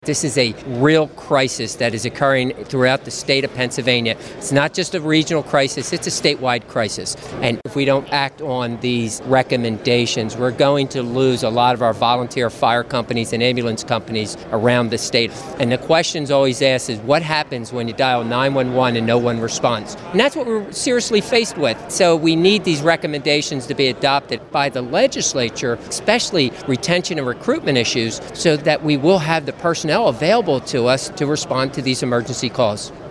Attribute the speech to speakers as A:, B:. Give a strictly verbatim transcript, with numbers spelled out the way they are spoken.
A: This is a real crisis that is occurring throughout the state of Pennsylvania. It's not just a regional crisis, it's a statewide crisis. And if we don't act on these recommendations, we're going to lose a lot of our volunteer fire companies and ambulance companies around the state. And the question's always asked is, what happens when you dial nine one one and no one responds? And that's what we're seriously faced with. So we need these recommendations to be adopted by the legislature, especially retention and recruitment issues, so that we will have the personnel available to us to respond to these emergency calls.